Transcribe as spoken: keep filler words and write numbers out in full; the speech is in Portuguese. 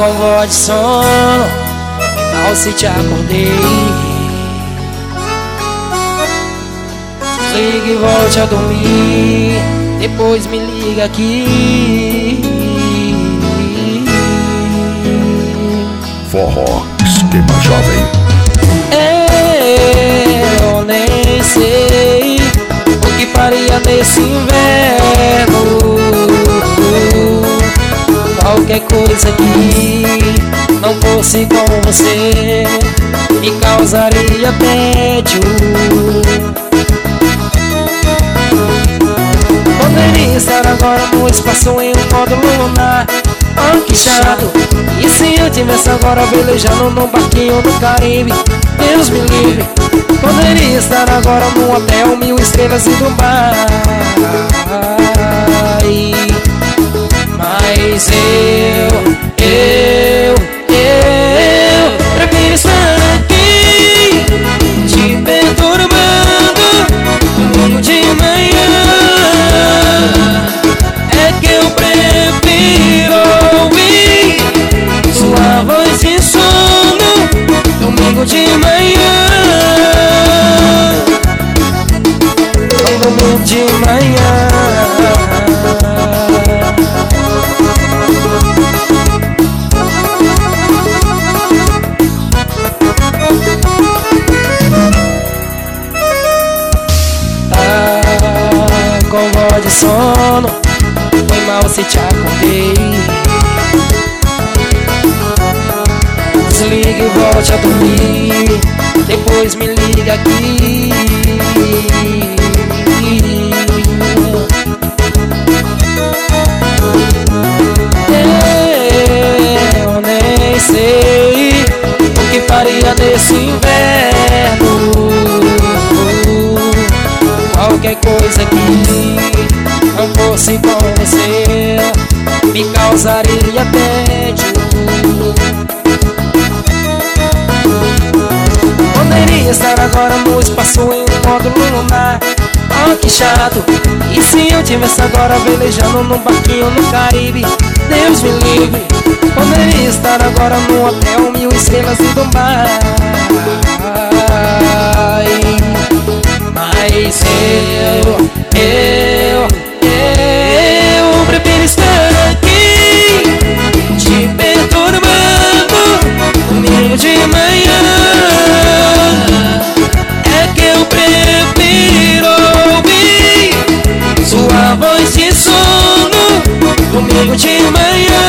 com voz de sono, mal se te acordei. Desligue e volte a dormir, depois me liga aqui. Forró, esquema jovem. Eu nem sei o que faria nesse inverno. Qualquer coisa que não fosse com você me causaria tédio. Poderia estar agora no espaço em um módulo lunar. Oh, que chato. E se eu tivesse agora velejando num barquinho no Caribe? Deus me livre. Poderia estar agora num hotel mil estrelas em Dubai. Mas eu, eu, eu prefiro estar aqui te perturbando domingo de manhã. É que eu prefiro ouvir sua voz de sono domingo de manhã. Domingo de manhã. Com voz de sono, foi mal se te acordei. Desligue e volte a dormir, depois me liga aqui. Eu nem sei o que faria nesse inverno. Qualquer coisa que não fosse com você me causaria tédio. Poderia estar agora no espaço em um módulo lunar. Oh, que chato. E se eu tivesse agora velejando num barquinho no Caribe? Deus me livre. Poderia estar agora no hotel mil estrelas em Dubai. Mas eu, eu, eu prefiro estar aqui te perturbando domingo de manhã. É que eu prefiro ouvir sua voz de sono domingo de manhã.